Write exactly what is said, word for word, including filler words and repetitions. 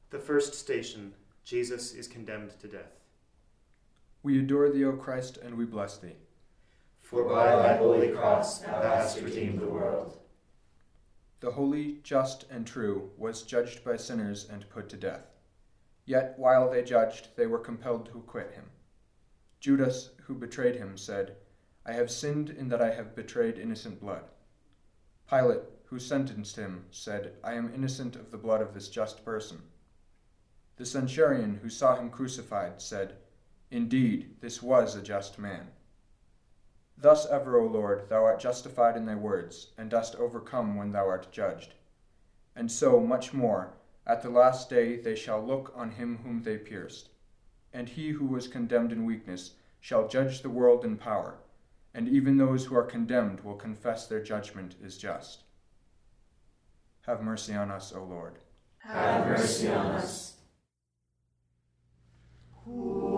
The first station, Jesus is condemned to death. We adore thee, O Christ, and we bless thee. For by thy holy cross thou hast redeemed the world. The holy, just, and true was judged by sinners and put to death. Yet while they judged, they were compelled to acquit him. Judas, who betrayed him, said, I have sinned in that I have betrayed innocent blood. Pilate, who sentenced him, said, I am innocent of the blood of this just person. The centurion who saw him crucified said, Indeed, this was a just man. Thus ever, O Lord, thou art justified in thy words, and dost overcome when thou art judged. And so, much more, at the last day they shall look on him whom they pierced. And he who was condemned in weakness shall judge the world in power, and even those who are condemned will confess their judgment is just. Have mercy on us, O Lord. Have mercy on us. Ooh.